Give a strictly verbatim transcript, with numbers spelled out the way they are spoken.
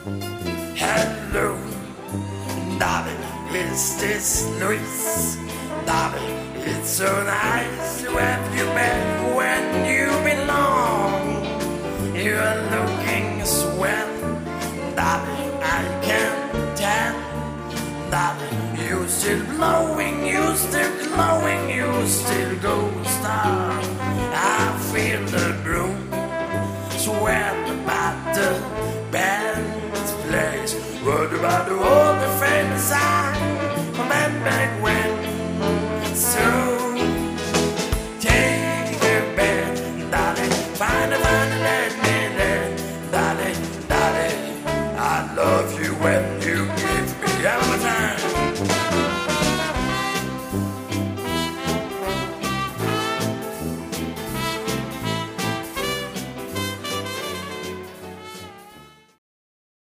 Hello, darling, is this Luis? Darling, it's so nice to have you back when you belong. You're looking swell, darling, I can tell. Darling, you still glowing, you still glowing, you still gold star. I feel the broom swell about the band's place. What about all the famous I met back when? So take a bed, darling, find a find a let me let, darling, darling, I love you when